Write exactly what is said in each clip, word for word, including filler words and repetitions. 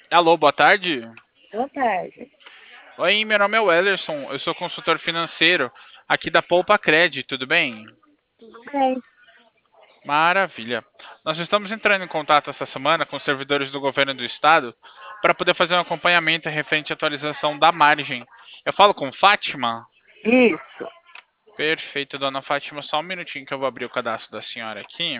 Alô, boa tarde. Boa tarde. Oi, meu nome é Wellerson, eu sou consultor financeiro aqui da Poupa Cred, tudo bem? Tudo bem? Maravilha. Nós estamos entrando em contato essa semana com os servidores do governo do estado para poder fazer um acompanhamento referente à atualização da margem. Eu falo com Fátima? Isso. Perfeito, dona Fátima, só um minutinho que eu vou abrir o cadastro da senhora aqui.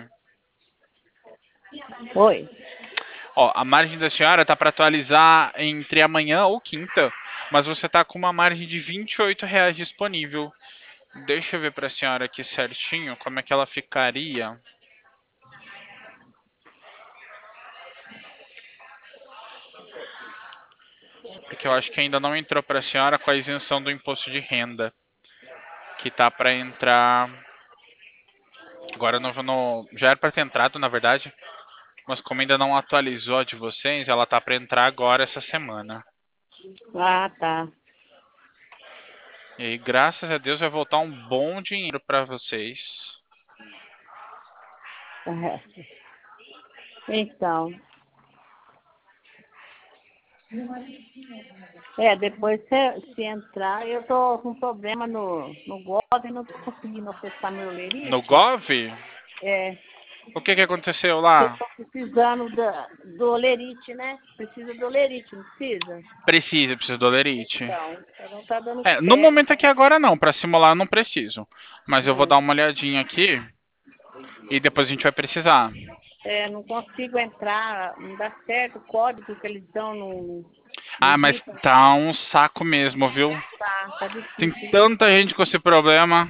Oi. Ó, a margem da senhora tá para atualizar entre amanhã ou quinta, mas você tá com uma margem de vinte e oito reais disponível. Deixa eu ver para a senhora aqui certinho como é que ela ficaria. Porque eu acho que ainda não entrou para a senhora com a isenção do imposto de renda, que tá para entrar. Agora no, no- já era para ter entrado, na verdade, mas como ainda não atualizou a de vocês, ela tá para entrar agora essa semana. Ah, tá. E aí, graças a Deus, vai voltar um bom dinheiro para vocês. Então, é, depois se, se entrar, eu tô com problema no, no Gov e não tô conseguindo acessar meu No lerite. Gov, É, o que que aconteceu eu lá? tô precisando da, do lerite, né? Precisa do lerite, não precisa? Precisa, precisa do Olerite. Então, não tá dando É, no certo. momento aqui agora não, para simular eu não preciso. Mas eu vou dar É, uma olhadinha aqui e depois a gente vai precisar. é, não consigo entrar, não dá certo o código que eles dão no, no Ah, mas Vita. tá um saco mesmo, viu? Tá, tá Tem difícil. tanta gente com esse problema.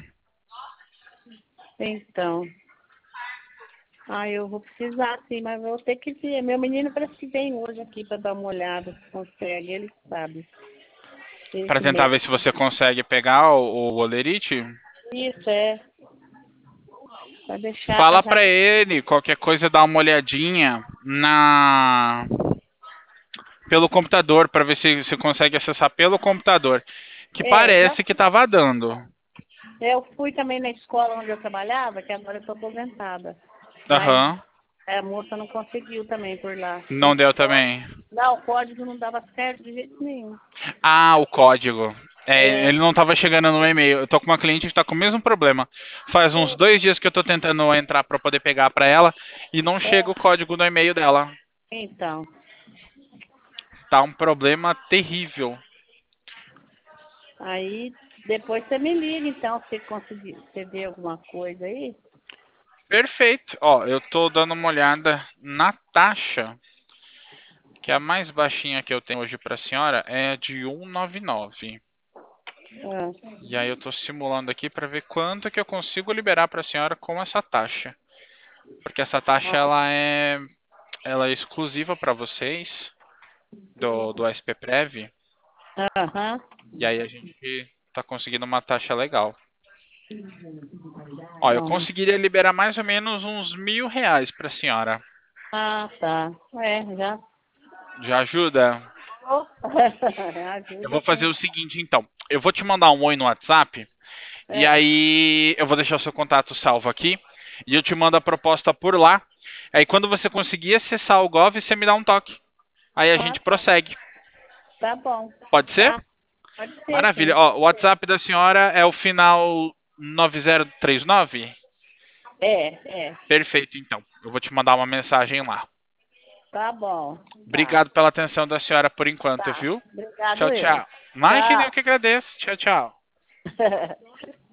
Então, ah, eu vou precisar sim, mas vou ter que ver. Meu menino parece que vem hoje aqui para dar uma olhada, se consegue, ele sabe. Para Esse tentar mês. ver se você consegue pegar o, o Olerite. Isso é, para deixar Fala já. pra ele, qualquer coisa dá uma olhadinha na pelo computador para ver se você consegue acessar pelo computador, que É, já parece que tava dando. eu fui também na escola onde eu trabalhava, que agora eu estou aposentada. Mas Aham. a moça não conseguiu também por lá. Não Esse deu código, também. não, o código não dava certo de jeito nenhum. Ah, o código. É, É, ele não estava chegando no e-mail. Eu tô com uma cliente que está com o mesmo problema. Faz uns dois dias que eu tô tentando entrar para poder pegar para ela e não chega o é, código no e-mail dela. então. Tá um problema terrível. Aí depois você me liga, então, se conseguir, você vê alguma coisa aí. Perfeito. Ó, eu tô dando uma olhada na taxa, que é a mais baixinha que eu tenho hoje para a senhora é a de cento e noventa e nove. Ah, E aí eu tô simulando aqui para ver quanto que eu consigo liberar para a senhora com essa taxa. Porque essa taxa ah, ela é ela é exclusiva para vocês do, do S P Prev. aham. E aí a gente tá conseguindo uma taxa legal. Ó, eu Bom. conseguiria liberar mais ou menos uns mil reais para a senhora. Ah, tá. É, já. Já ajuda? Eu Ajuda vou fazer sim. o seguinte, então. Eu vou te mandar um oi no WhatsApp. E É, aí eu vou deixar o seu contato salvo aqui. E eu te mando a proposta por lá. Aí quando você conseguir acessar o Gov, você me dá um toque. Aí a ah, gente tá. prossegue. Tá bom. Pode ser? Tá. Pode ser, Maravilha. sim. Ó, o WhatsApp da senhora é o final nove zero três nove? É, é. Perfeito, então. Eu vou te mandar uma mensagem lá. Tá bom. Tá. Obrigado pela atenção da senhora por enquanto, Tá. viu? Tchau, Obrigado eu. tchau. Imagina, eu Tchau. que agradeço. Tchau, tchau.